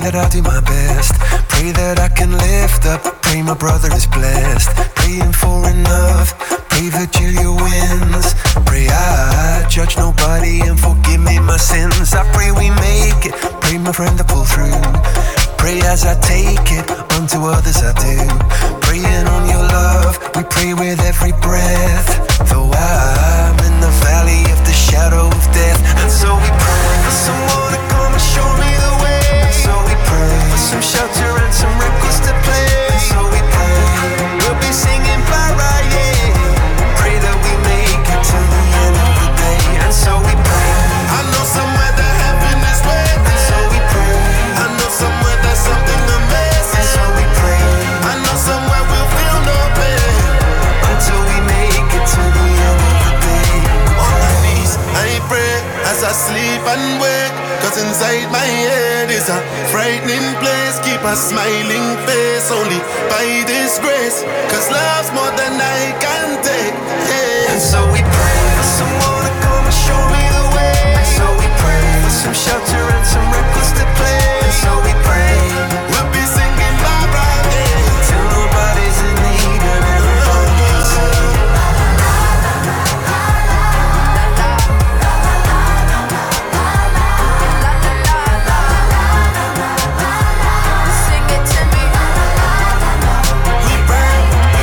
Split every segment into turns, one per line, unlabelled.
that I'll do my best. Pray that I can lift up. Pray my brother is blessed. Praying for enough. Pray Virgilia wins. Pray I judge nobody and forgive me my sins. I pray we make it. Pray my friend to pull through. Pray as I take it, unto others I do. Praying on your love, we pray with every breath. Though I'm in the valley of the shadow of death. And so we pray for someone to come and show me the way. And so we pray for some shelter and some records to play. And so we pray, we'll be singing Baraya, yeah. Pray that we make it to the end of the day. And so we pray, I know somewhere that heaven is waiting. And so we pray, I know somewhere something amazing. And so we pray, I know somewhere we'll feel no pain until we make it to the end of the day. On my knees I pray as I sleep and wake, cause inside my head is a frightening place. Keep a smiling face only by this grace, cause love's more than I can take, yeah. And so we pray for someone to come and show me the way. And so we pray for some shelter and some records to play. And so we pray, we'll be singing Barbara, yeah, till nobody's in need and everybody's sing it to me. We pray,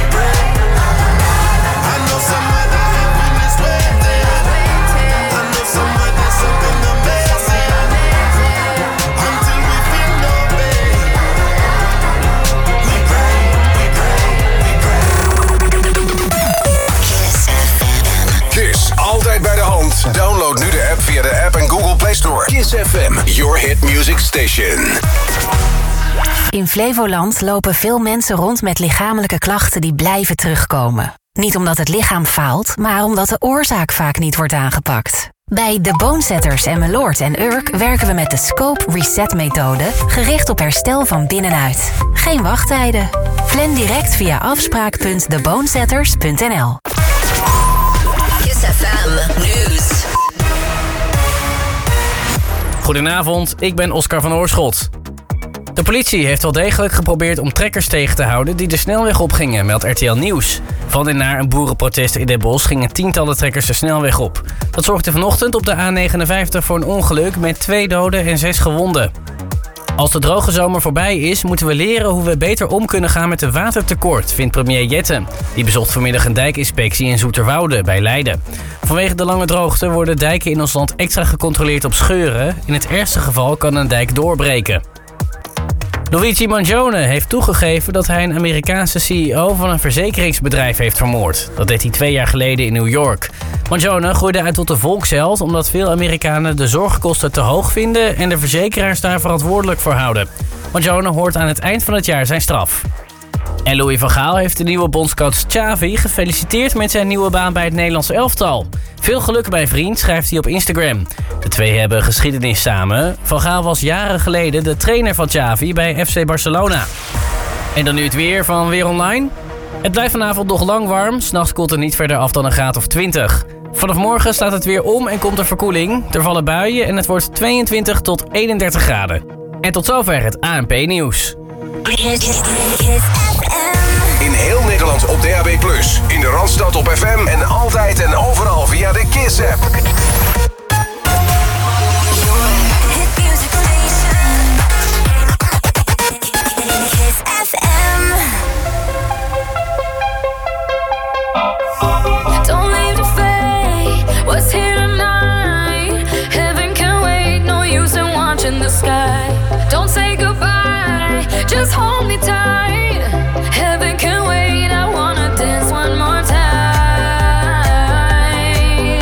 I know somewhere that heaven is waiting. I know somewhere there's something amazing until we feel no pain. We pray,
Kiss, altijd bij de hand. Download nu de app via de App en Google Play Store. Kiss FM, your hit music station.
In Flevoland lopen veel mensen rond met lichamelijke klachten die blijven terugkomen. Niet omdat het lichaam faalt, maar omdat de oorzaak vaak niet wordt aangepakt. Bij The Bonesetters en Meloord en Urk werken we met de Scope Reset methode, gericht op herstel van binnenuit. Geen wachttijden. Plan direct via afspraak.thebonesetters.nl.
Kiss FM News.
Goedenavond, ik ben Oscar van Oorschot. De politie heeft wel degelijk geprobeerd om trekkers tegen te houden die de snelweg opgingen, meldt RTL Nieuws. Van en naar een boerenprotest in Den Bosch gingen tientallen trekkers de snelweg op. Dat zorgde vanochtend op de A59 voor een ongeluk met 2 doden en 6 gewonden. Als de droge zomer voorbij is, moeten we leren hoe we beter om kunnen gaan met een watertekort, vindt premier Jette. Die bezocht vanmiddag een dijkinspectie in Zoeterwoude bij Leiden. Vanwege de lange droogte worden dijken in ons land extra gecontroleerd op scheuren. In het ergste geval kan een dijk doorbreken. Luigi Mangione heeft toegegeven dat hij een Amerikaanse CEO van een verzekeringsbedrijf heeft vermoord. Dat deed hij 2 jaar geleden in New York. Mangione groeide uit tot een volksheld omdat veel Amerikanen de zorgkosten te hoog vinden en de verzekeraars daar verantwoordelijk voor houden. Mangione hoort aan het eind van het jaar zijn straf. En Louis van Gaal heeft de nieuwe bondscoach Xavi gefeliciteerd met zijn nieuwe baan bij het Nederlandse elftal. Veel geluk bij vriend, schrijft hij op Instagram. De twee hebben geschiedenis samen. Van Gaal was jaren geleden de trainer van Xavi bij FC Barcelona. En dan nu het weer van Weer Online. Het blijft vanavond nog lang warm. 's Nachts koelt het niet verder af dan een graad of 20. Vanaf morgen staat het weer om en komt er verkoeling. Er vallen buien en het wordt 22 tot 31 graden. En tot zover het ANP-nieuws.
In heel Nederland op DAB+, in de Randstad op FM en altijd en overal via de Kiss-app.
Just hold me tight. Heaven can wait. I wanna dance one more time.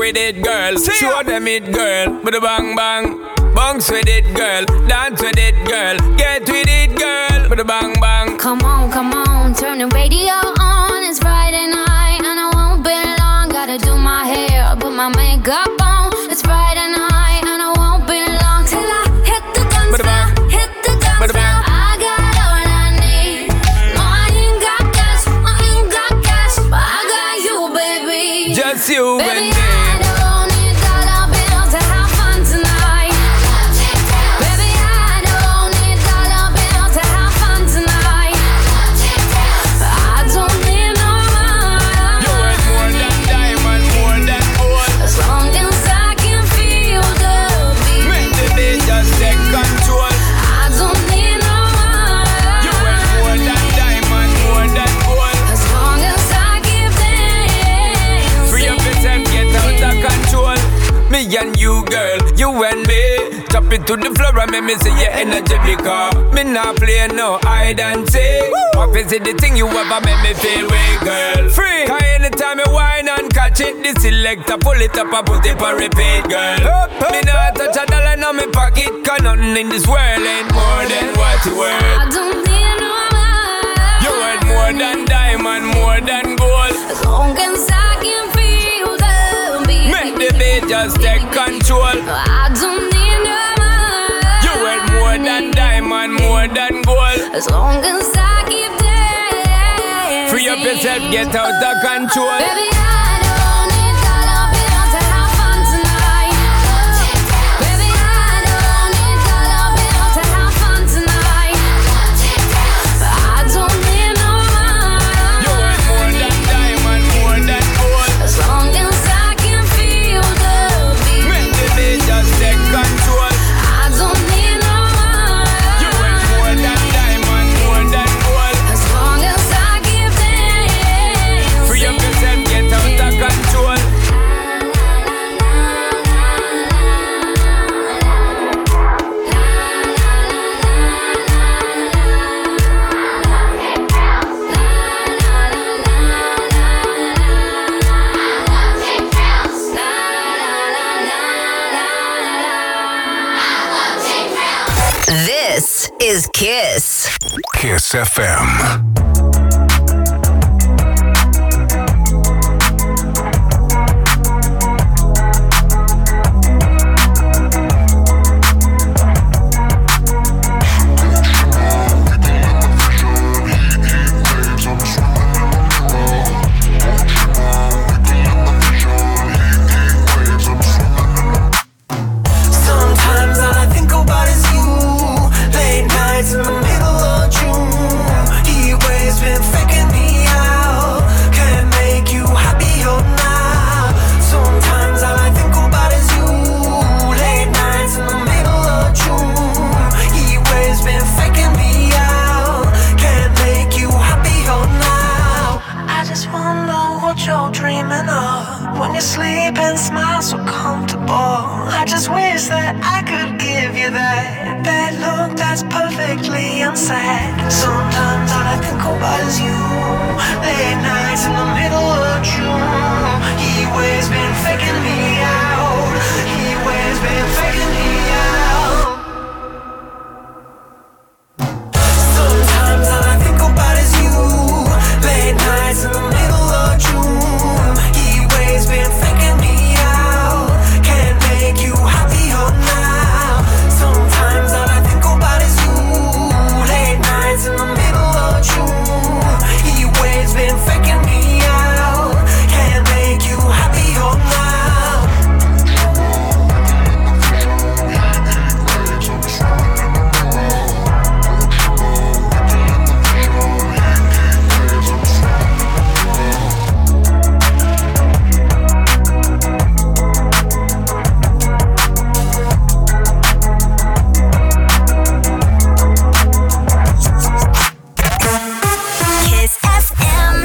with it, girl. Show them it, girl. With a bang bang. Bounce with it, girl. Dance with it, girl. Get with it, girl. With a bang bang.
Come on, turn the radio on. It's Friday night and I won't be long. Gotta do my hair, put my makeup on. It's Friday night and I won't be long till I hit the dance floor. Hit the dance floor. I got all I need. No, I ain't got cash, but I got you, baby.
Just you, baby. And you, girl, you and me. Drop it to the floor and make me see your energy because me not play no hide and seek. What is it the thing you ever make me feel way, girl? Free. Cause anytime you whine and catch it, the selector pull it up and put it for repeat, girl. Me not touch a dollar in my pocket, cause nothing in this world ain't more than what you worth.
I don't need no money.
You worth more than diamond, more than gold.
As long as I can feel the beat.
Make the beat just take control.
I don't need no money.
You worth more than diamond, more than gold.
As long as I keep dancing.
Free up yourself, get out of control.
Baby, I don't need dollar bills to have fun tonight. Baby, I don't need dollar bills to have fun tonight. But I don't need no money.
You worth more than diamond, more than gold.
As long as I can feel the beat.
Make the beat just take control.
I don't need no money.
You worth more than diamond, more than gold.
As long as I keep dancing.
Free up yourself, get out of control.
This is Kiss.
Kiss FM.
Sometimes all I think about is you. Late nights in the middle of June. Heat waves been faking me out. Can't make you happier now. Sometimes all I think about is you. Late nights in the middle of June. Heat waves been faking me out. Can't make you happier now. I just wonder what you're dreaming of. When you sleep and smile so comfortable. I just wish that I could give you that look that's perfectly unsaid. Sometimes all I think about is you. Late nights in the middle of June. Heat waves been faking me out. Heat waves been faking me out. Sometimes all I think about is you. Late nights in the middle of June. Heat waves been faking me out. Can't make you happier now. Sometimes all I think about is you. Late nights in the middle of June. Heat waves been faking me out. Can't make you happier now.
Kiss FM.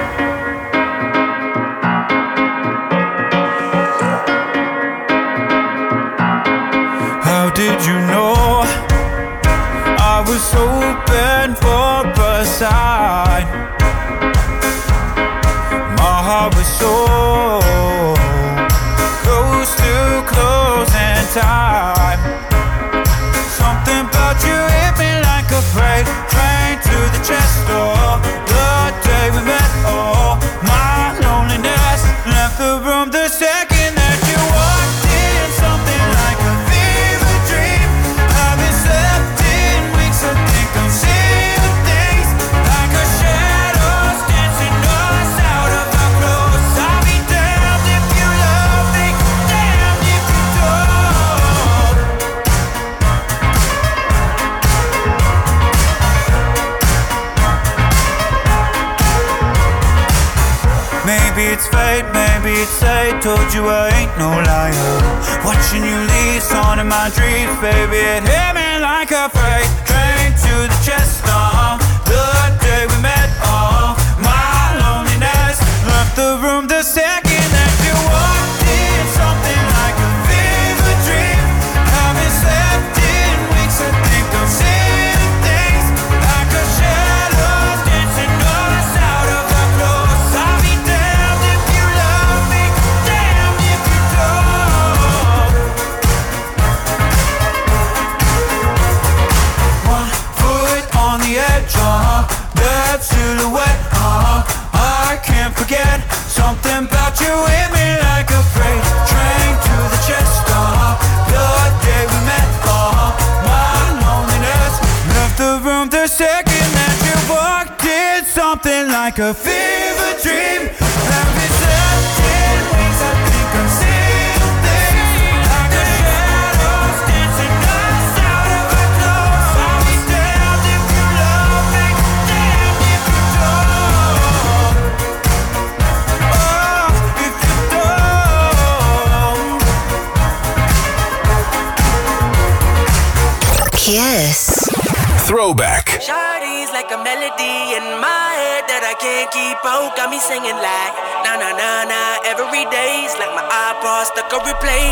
How did you know I was open for a sign? My heart was so it's fate, maybe it's fate. Told you I ain't no liar. Watching you leave, on in my dreams, baby. It hit me like a freight train to the chest. The day we met, my loneliness left the room the second that you walked in. Something like a fever dream. Haven't slept in weeks. I think I'm seeing things like a shadow dancing us out of our clothes. I'll be damned if you love me, damned if you don't. One foot on the edge, that silhouette, I can't forget. Something about you hit me like a freight train to the chest. The day we met, my loneliness left the room the second that you walked in. Something like a fever dream. Haven't slept in weeks. I think I'm seeing things like the shadows dancing us out of our clothes. I'll be damned if you love me, damned if you don't. Oh, if you don't.
Kiss.
Throwback.
Shawty's like a melody in my head that I can't keep out. Got me singing like na na na na every day's like my iPod stuck on replay.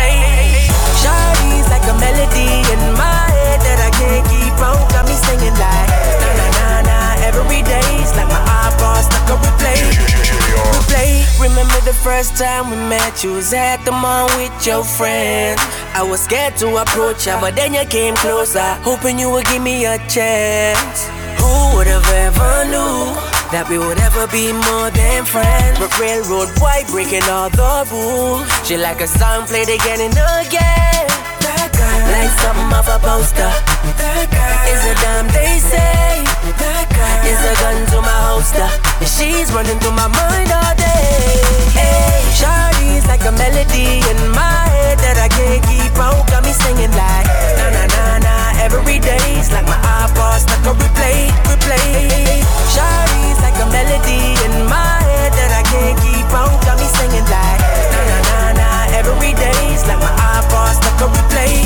Shawty's like a melody in my head that I can't keep out. Got me singing like na na na na every day's like my iPod stuck on replay. Remember the first time we met, you was at the mall with your friends. I was scared to approach ya, but then you came closer, hoping you would give me a chance. Who would have ever knew that we would ever be more than friends? But railroad boy breaking all the rules. She like a song played again and again. That girl, like something off a poster. That girl is a damn they say. That girl is a gun to my holster, and she's running through my mind all day. Hey, Shawty's like a melody in my head that I can't keep out. Got me singing like na na na na every day's like my iPod stuck on replay. Shawty's like a melody in my head that I can't keep out. Got me singing like na na na na every day's like my iPod stuck on replay.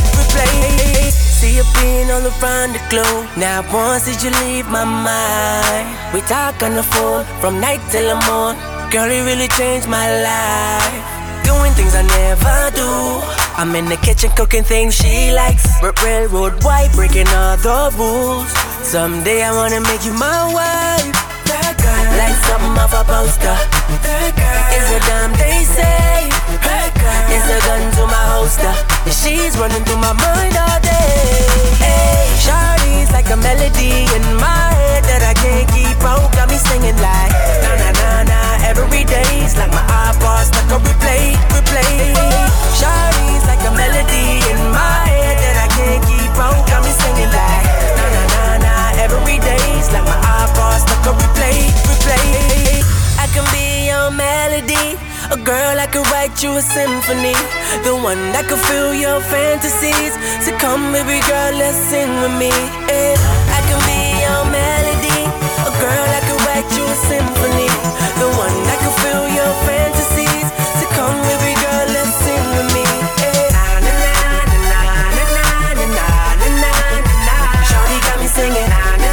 See you being all around the globe. Now once did you leave my mind? We talk on the phone from night till the morning. Girl, it really changed my life. Doing things I never do. I'm in the kitchen cooking things she likes. Railroad white breaking all the rules. Someday I wanna make you my wife. That girl, like something off a poster. That girl is a damn they say. That girl is a gun to my holster, and she's running through my mind all day. Hey, Shawty's like a melody in my head that I can't keep out. Got me singing like na na na na every day's like my iPod stuck on replay. Shawty's like a melody in my head that I can't keep out. Got me singing like na na na na every day's like my iPod stuck on replay. I can be your melody, a girl I could write you a symphony, the one that could fill your fantasies. So come baby girl, let's sing with me. I can be your melody, a girl I could write you a symphony, the one that could fill your fantasies. So come baby girl, let's sing with me. Shawty got me singing.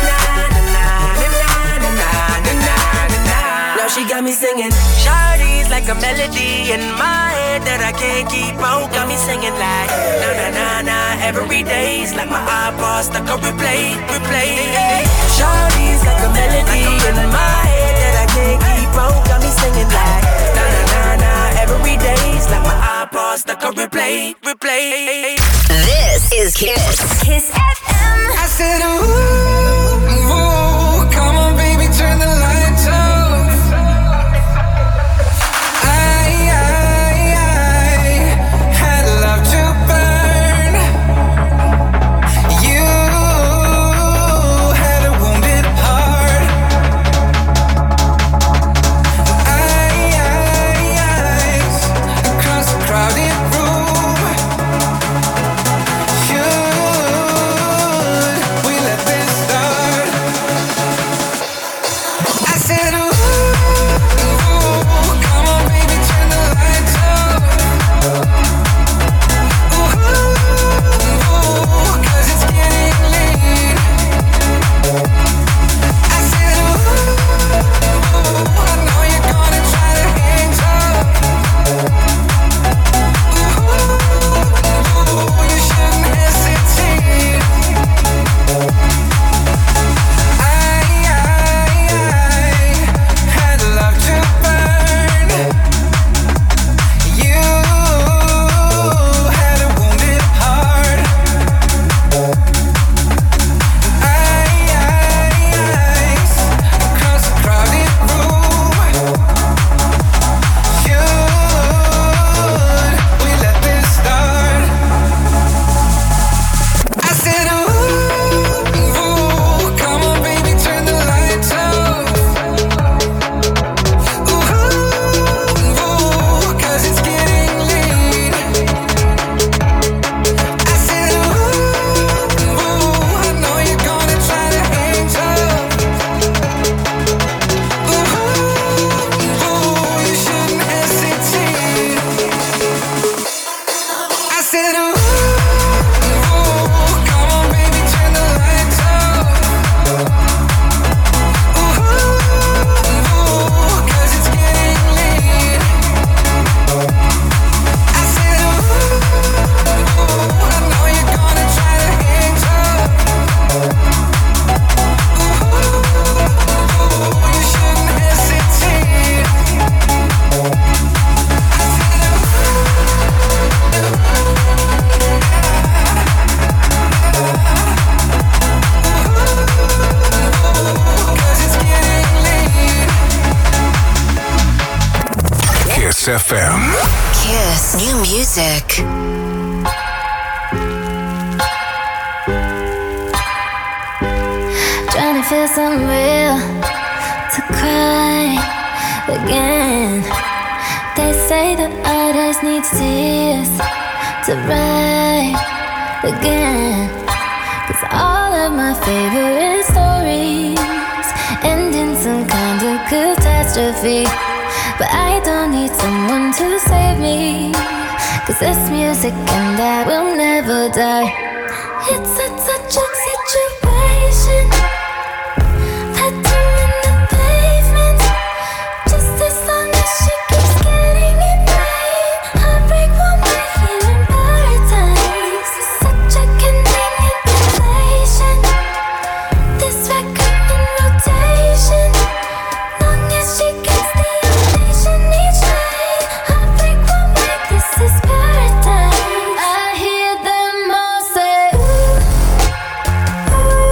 She got me singing. Shawty's like a melody in my head that I can't keep out. Got me singing like na na na na every day's like my iPod stuck on replay. Shawty's like a melody in my head that I can't keep out. Got me singing like na na na na every day's like my iPod stuck on replay.
This is Kiss. Kiss FM.
I said, ooh, come on, baby, turn the lights on.
Let them
FM.
Kiss. New music.
Trying to feel something real, to cry again. They say that artists need tears to write again. 'Cause all of my favorite stories end in some kind of catastrophe. But I don't need someone to save me, 'cause this music and that will never die. It's such a situation. That I'm in the pavement, just as long as she keeps getting it right. Heartbreak won't wait here in paradise. It's such a convenient inflation. This record in rotation, long as she gets the ovation each night. Heartbreak won't wait, this is paradise. I hear them all say, ooh, ooh.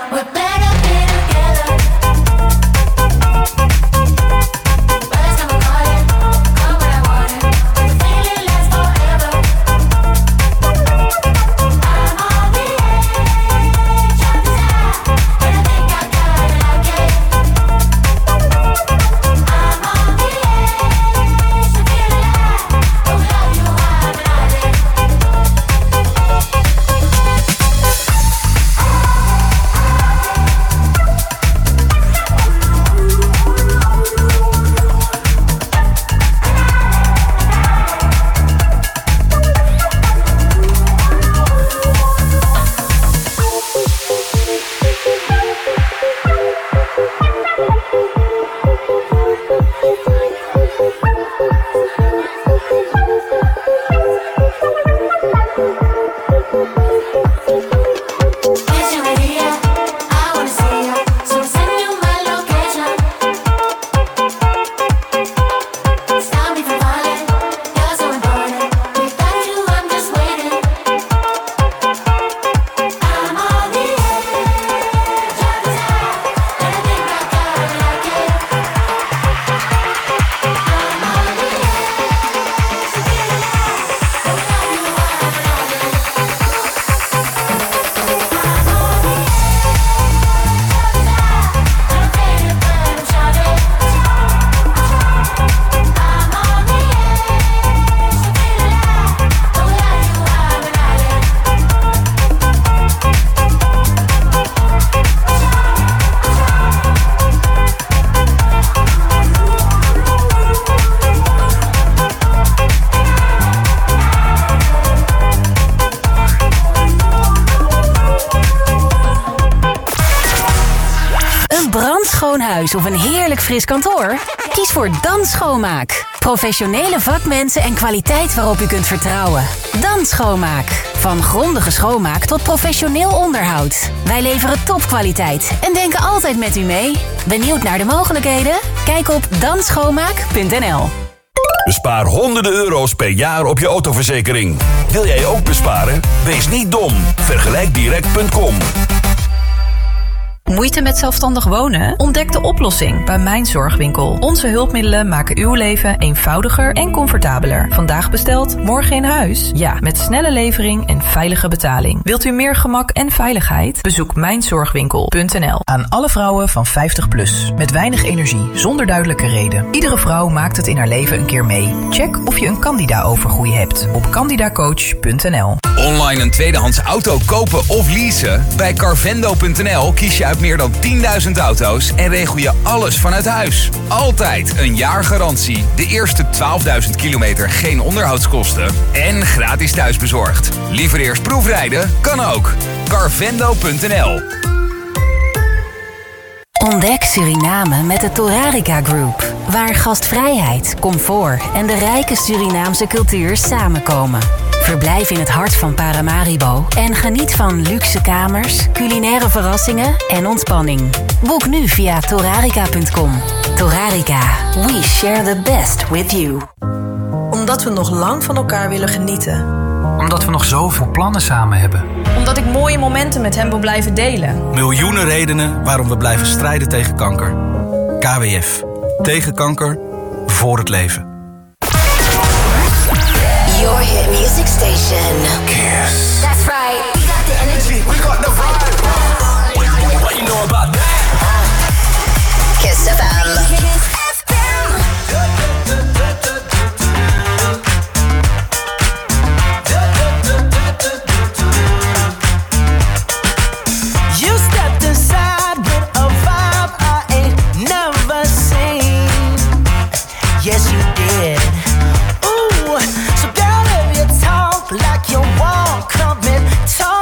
brandschoon huis of een heerlijk fris kantoor? Kies voor Dan Schoonmaak. Professionele vakmensen en kwaliteit waarop u kunt vertrouwen. Dan Schoonmaak. Van grondige schoonmaak tot professioneel onderhoud. Wij leveren topkwaliteit en denken altijd met u mee. Benieuwd naar de mogelijkheden? Kijk op danschoonmaak.nl.
Bespaar honderden euro's per jaar op je autoverzekering. Wil jij ook besparen? Wees niet dom. Vergelijkdirect.com.
Moeite met zelfstandig wonen? Ontdek de oplossing bij Mijn Zorgwinkel. Onze hulpmiddelen maken uw leven eenvoudiger en comfortabeler. Vandaag besteld, morgen in huis? Ja, met snelle levering en veilige betaling. Wilt u meer gemak en veiligheid? Bezoek mijnzorgwinkel.nl.
Aan alle vrouwen van 50+. Met weinig energie, zonder duidelijke reden. Iedere vrouw maakt het in haar leven een keer mee. Check of je een candida-overgroei hebt op candidacoach.nl.
Online een tweedehands auto kopen of leasen? Bij Carvendo.nl kies je uit meer dan 10.000 auto's en regel je alles vanuit huis. Altijd een jaar garantie, de eerste 12.000 kilometer geen onderhoudskosten en gratis thuisbezorgd. Liever eerst proefrijden? Kan ook. Carvendo.nl.
Ontdek Suriname met de Torarica Group, waar gastvrijheid, comfort en de rijke Surinaamse cultuur samenkomen. Verblijf in het hart van Paramaribo en geniet van luxe kamers, culinaire verrassingen en ontspanning. Boek nu via torarica.com. Torarica, we share the best with you.
Omdat we nog lang van elkaar willen genieten.
Omdat we nog zoveel plannen samen hebben.
Omdat ik mooie momenten met hem wil blijven delen.
Miljoenen redenen waarom we blijven strijden tegen kanker. KWF. Tegen kanker. Voor het leven.
Your hit music station.
Kiss.
That's right. We got the energy. We got the vibe.
What you know about that?
Kiss FM.
You stepped inside with a vibe I ain't never seen. Yes, you did. Ooh, so girl, if you talk like you walk, come and talk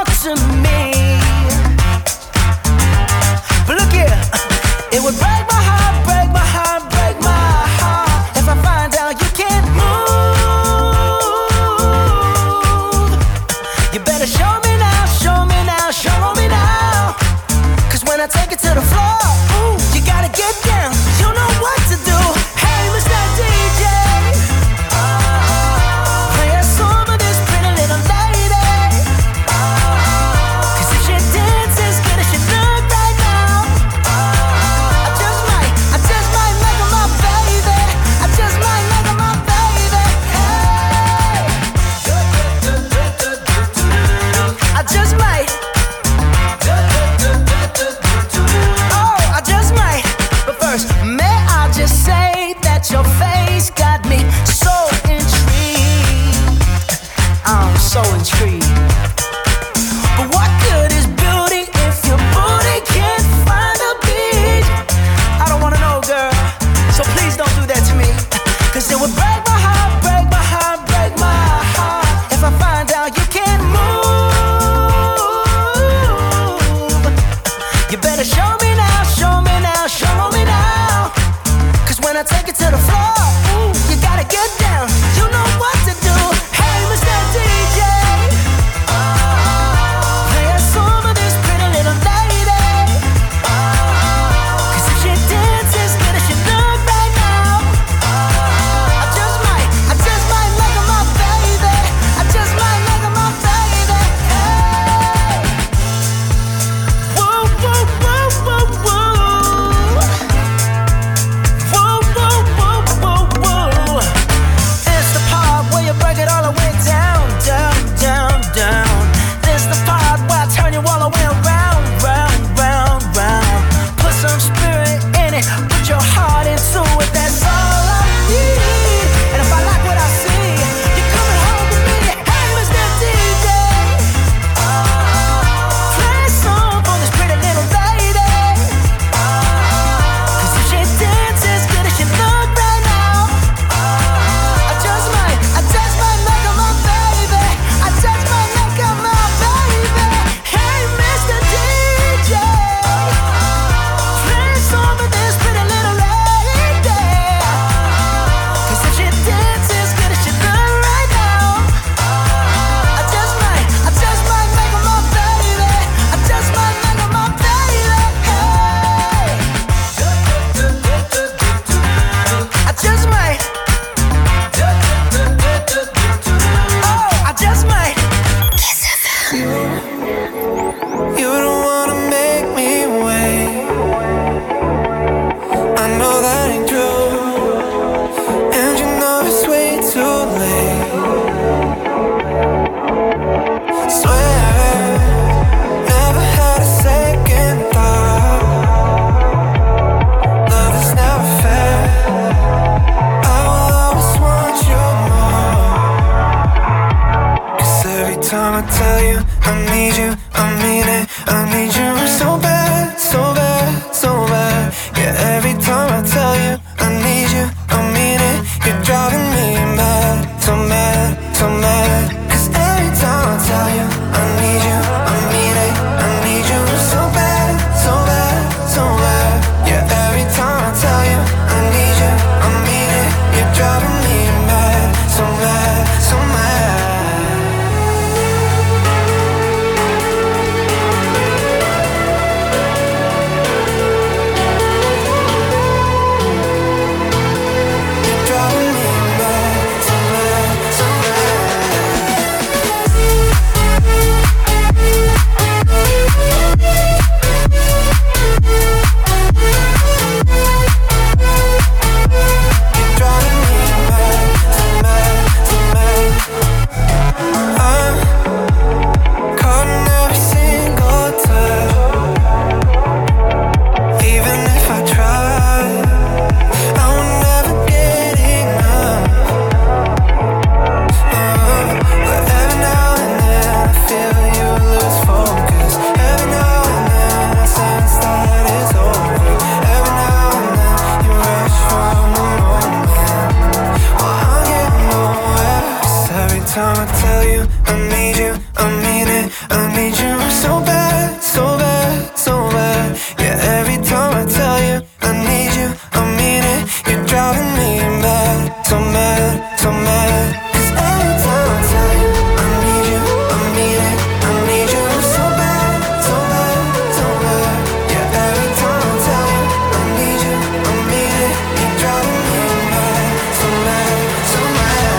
so bad, so bad, so bad. Yeah, every time I tell you I need you, I mean it. You're driving me mad, so mad, so mad. 'Cause every time I tell you I need you, I mean it. I need you so bad, so bad, so bad. Yeah, every time I tell you I need you, I mean it. You're driving me mad, so mad, so mad.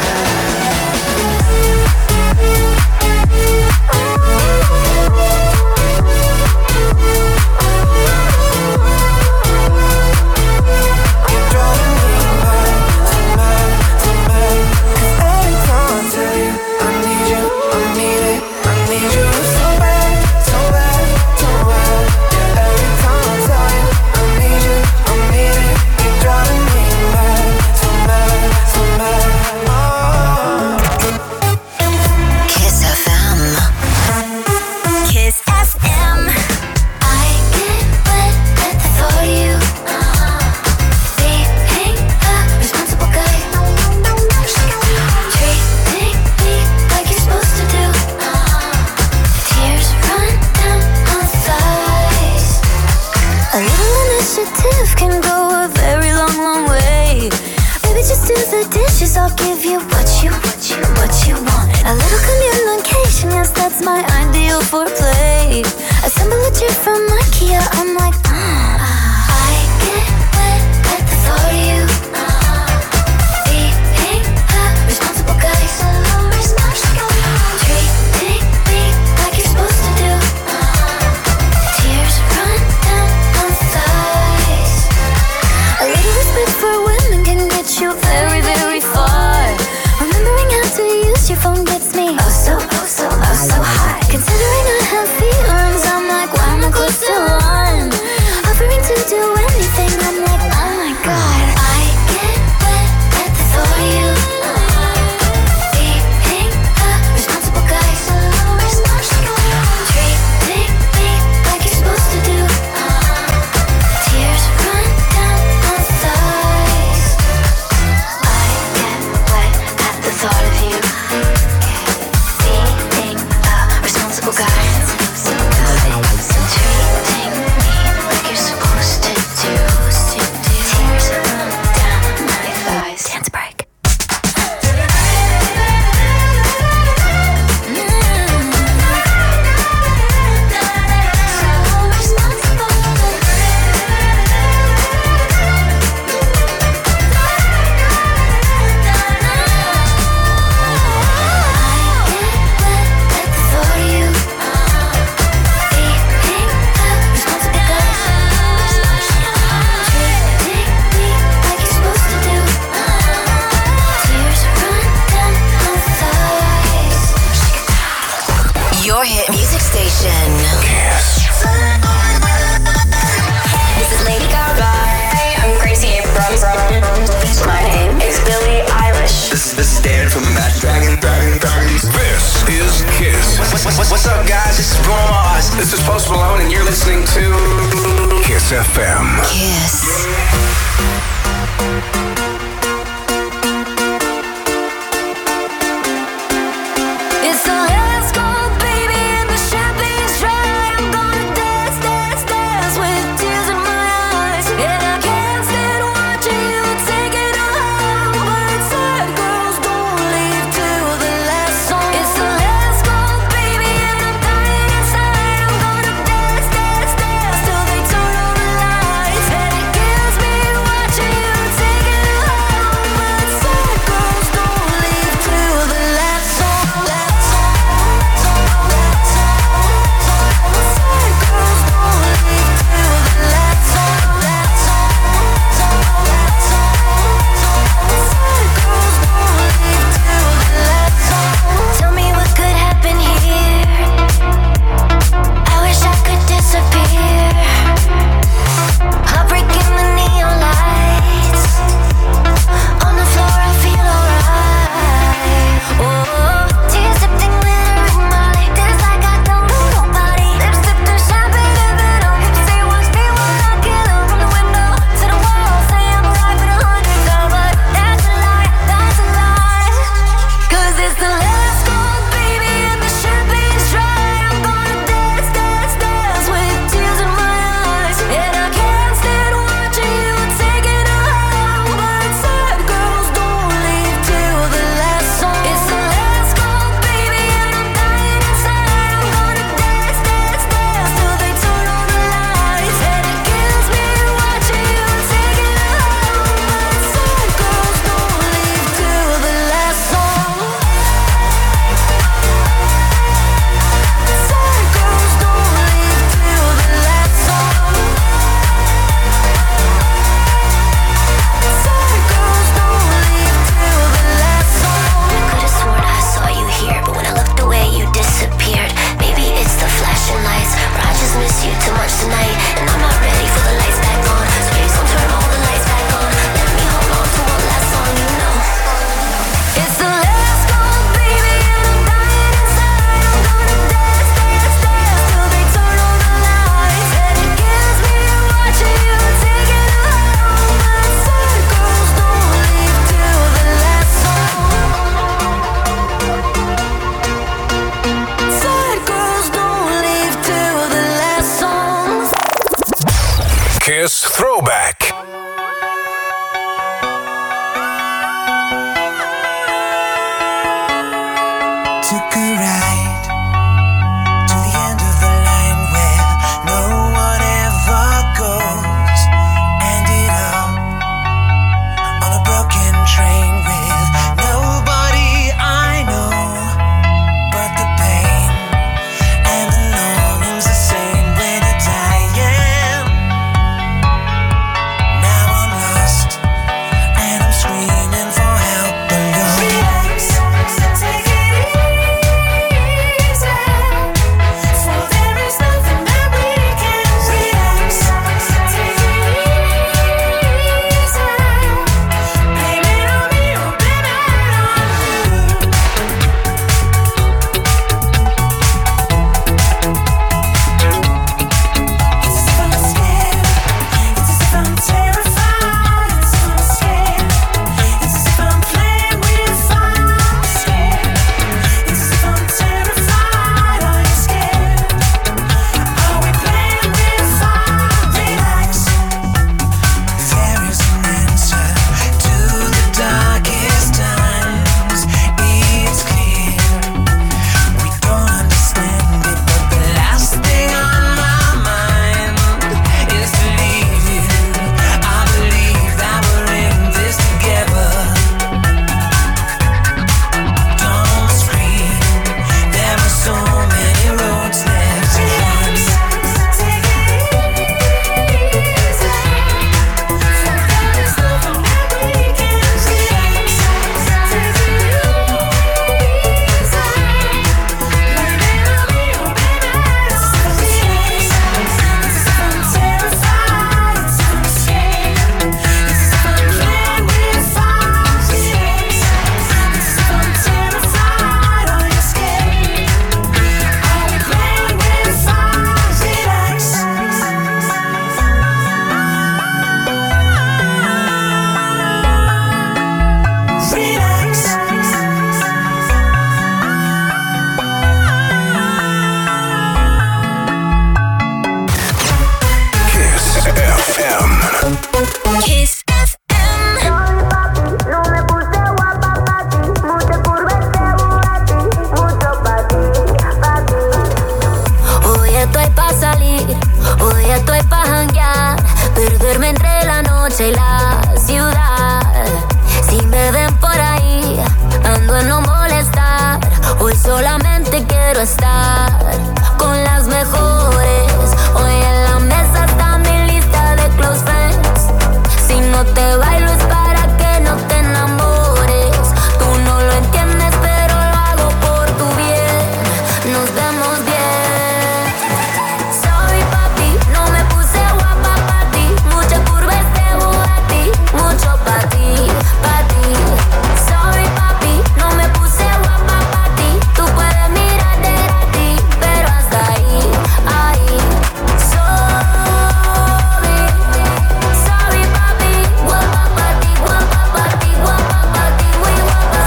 I'll give you what you want. A little communication, yes, that's my ideal foreplay. Assemble a chair from IKEA, I'm like, I get wet at the thought of you. Being a responsible guy, so responsible. Treating me like you're supposed to do. Tears run down my thighs. A little respect for women can get you very, very far. Remembering how to use your phone gets me so high. Considering I have feelings, I'm like, why am I close to one? Offering to do anything, I'm like, oh my god. I get wet at the thought of you. Being a responsible guy, so responsible. Treating me like you're supposed to do. Tears run down my thighs. I get wet at the thought of you. Being a responsible guy. Treating me like you're supposed to do. Tears run down my thighs. Dance break.
Your hit music station.
Kiss.
This is Lady Gaga. Hey, I'm Gracie Abrams. My name is Billie Eilish.
This is Dan from Imagine Dragons.
This is Kiss.
What's up, guys? This is Bruno Mars.
This is Post Malone, and you're listening to Kiss FM.
Kiss.
It's the last call, baby, and the champagne's dry. I'm gonna dance, dance, dance with tears in my eyes. And I can't stand watching you taking a home. But sad girls don't leave till the last song. It's the last call, baby, and I'm dying inside. I'm gonna dance, dance, dance till they turn on the lights. And it kills me watching you taking a home.
Kiss Throwback.
Took a ride to the end of the line where no one ever goes. Ended up on a broken train with nobody I know, but the pain and the longing's the same when you're dying. Now I'm lost and I'm screaming for help alone. Relax, take it easy, for there is nothing that we can relax. Take it easy, blame it on me or blame it on you. It's as if I'm scared, it's as if I'm terrified, it's as if I'm scared, it's as if I'm playing with fire. Scared, it's as if I'm terrified. Are you scared? Are we playing with fire? Relax. There is an answer to the darkest times. It's clear we don't understand it, but the last thing on my mind is to leave you. I believe that we're in this together. Don't scream, there are so many roads left to run. Take it easy, for there is nothing that we can relax. Take it easy, blame it on me or blame it on you. It's as if I'm terrified, it's as if I'm scared, it's as if I'm playing with fire. It's as if I'm terrified. Are you scared? Are we playing with fire? Relax.
Kiss FM.
Kiss Hoy estoy pa' salir, hoy estoy pa' janguear, perderme entre la noche y la ciudad. Si me ven por ahí, ando en no molestar. Hoy solamente quiero estar con las mejores. Hoy en la mesa está mi lista de close friends. Si no te bailo es para que no te enamores. Tú no lo entiendes, pero lo hago por tu bien. Nos vemos bien. Sorry papi, no me puse guapa pa' ti. Mucha curva este Bugatti, mucho pa' ti, pa' ti. Sorry papi, no me puse guapa pa' ti. Tú puedes mirar de ti, pero hasta ahí, ahí. Sorry papi, guapa pa' ti, guapa pa' ti, guapa pa' ti, muy guapa.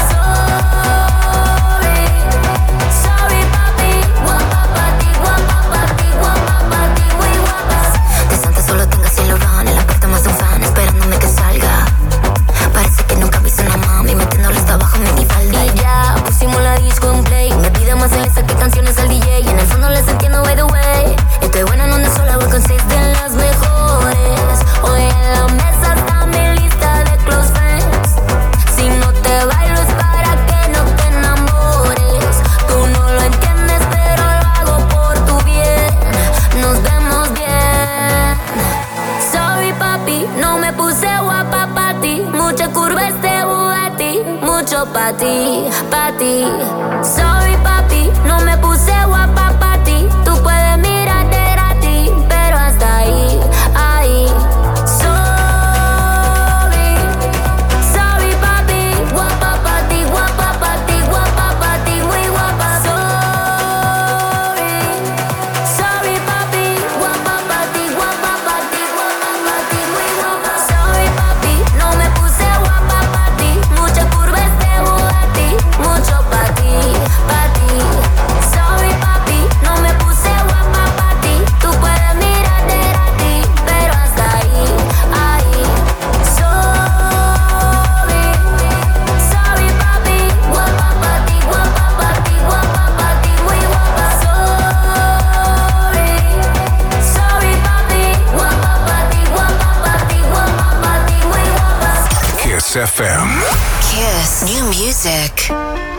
Sorry papi, guapa pa' ti, guapa pa' ti, guapa pa' ti, muy guapa. Desde antes solo tengo cielo van, en la puerta más de un fan esperándome que salga. Parece que nunca viste una mami metiéndole hasta abajo en mi falda. Y ya pusimos la disco en play, me pide más en esa que canciones al DJ. Y en el fondo les entiendo by the way. Estoy buena en donde sola voy con seis de las mejores. Hoy en la mesa está mi lista de close friends. Si no te bailo es para que no te enamores. Tú no lo entiendes, pero lo hago por tu bien. Nos vemos bien. Sorry papi, no me puse guapa pa' ti. Mucha curva este Bugatti, mucho pa' ti, pa' ti. Sorry papi, no me puse guapa pa' ti. Tú puedes mirar de ti, pero hasta ahí, ahí. Sorry papi, guapa pa' ti, guapa pa' ti, guapa pa' ti, muy guapa. Sorry papi, guapa pa' ti, guapa pa' ti, guapa pa' ti, muy guapa. Sorry papi, no me puse guapa pa' ti. Mucha curva este Bugatti, mucho pa' ti,
Kiss FM.
Kiss. New music.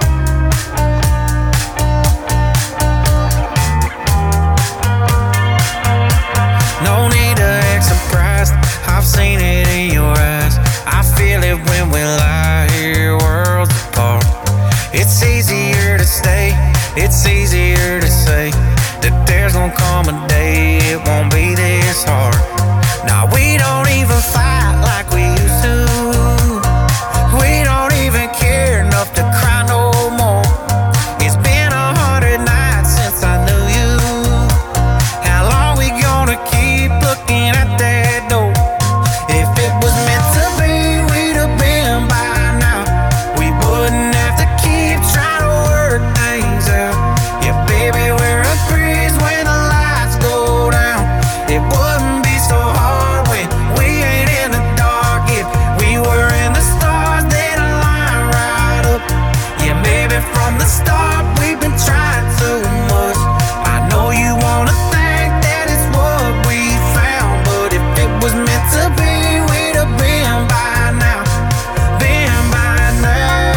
No need to act surprised. I've seen it in your eyes. I feel it when we lie here worlds apart. It's easier to stay. It's easier to say that there's gonna come a day it won't be this hard. Now we don't even fight like we used to. We don't even care enough to cry no more. It's been 100 nights since I knew you. How long we gonna keep looking at that door? If it was meant to be, we'd have been by now. We wouldn't have to keep trying to work things out. Yeah, baby, we're a breeze when the lights go down. It wouldn't be so hard when we ain't in the dark. If we were in the stars, they'd align right up. Yeah, maybe from the start we've been trying too much. I know you wanna think that it's what we found, but if it was meant to be, we'd have been by now. Been by now.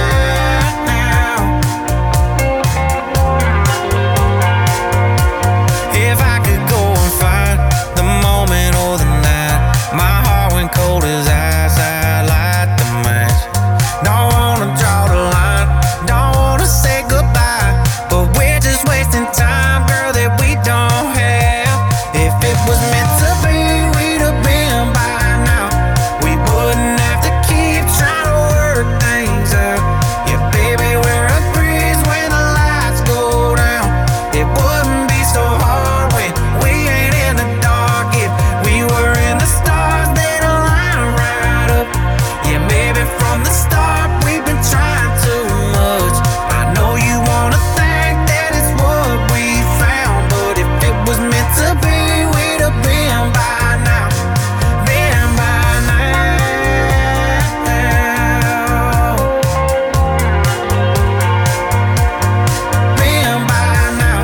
If I could go and find the moment or the night, my heart went cold as ice, I'd light the match. Don't wanna draw the line, don't wanna say goodbye, but we're just wasting time, girl, that we don't have. If it was meant to be, we'd have been by now. We wouldn't have to keep trying to work things out. Yeah, baby, we're a breeze when the lights go down. It wouldn't be so hard when we ain't in the dark. If we were in the stars, they'd align right up. Yeah, maybe from the start we've been trying too much. I know you wanna think that it's what we found, but if it was meant to be, we'd have been by now. Been by now. Been by now.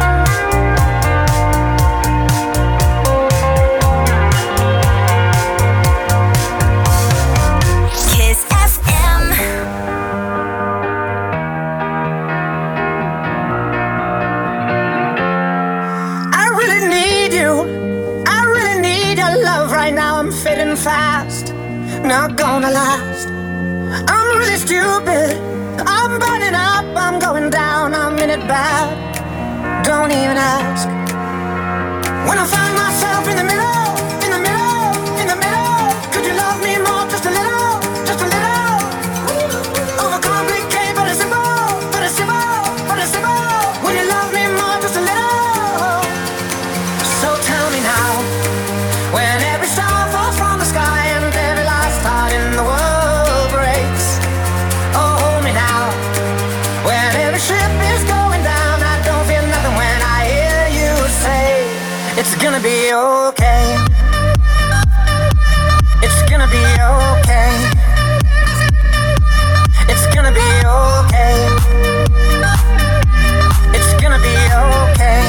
Kiss FM.
I really need you. I really need your love right now. I'm fading fast, not gonna last. I'm really stupid. I'm burning up, I'm going down, I'm in it bad. Don't even ask. When I find myself in the middle, in the middle, in the middle, could you love me more, just a little, just a little? Overcomplicate, but it's simple, but it's simple, but it's simple. Will you love me more, just a little? So tell me now, when every star falls from the sky and every last heart in the world breaks. Oh, hold me now, when every ship is going down, I don't feel nothing when I hear you say, it's gonna be okay. It's gonna be okay. It's gonna be okay. It's gonna be okay.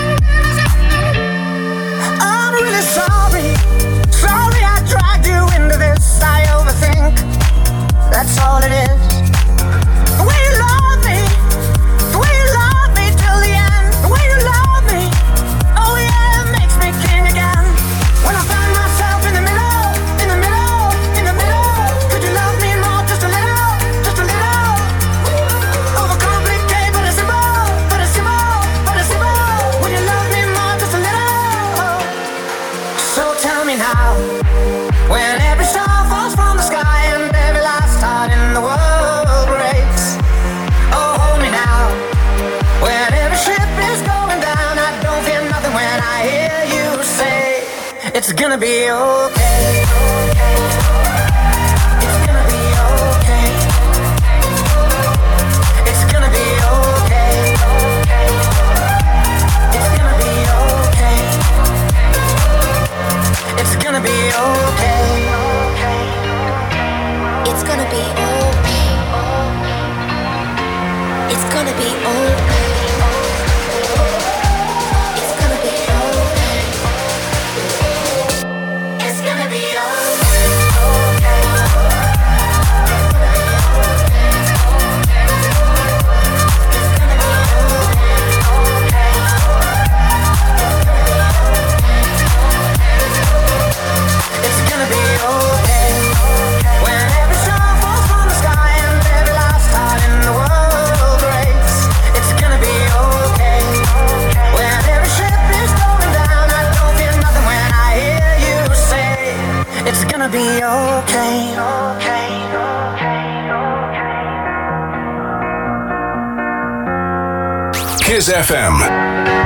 I'm really sorry. Sorry I dragged you into this. I overthink. That's all it is. The way you love me. The way you love me till the end. The way you love me. Oh yeah, it makes me king again. When I find myself in the middle, in the middle, in the middle. Could you love me more, just a little, just a little? Overcomplicate, but it's simple, but it's simple, but it's simple. Will you love me more, just a little? So tell me now, when every star falls from the sky and every last heart in the world breaks. Oh, hold me now, when every ship is going down, I don't feel nothing when I hear you say, it's gonna be okay. It's gonna be okay. It's gonna be okay. It's gonna be okay. It's gonna be okay.
It's gonna be okay. It's gonna be okay. It's gonna be okay. It's gonna be
Kiss FM.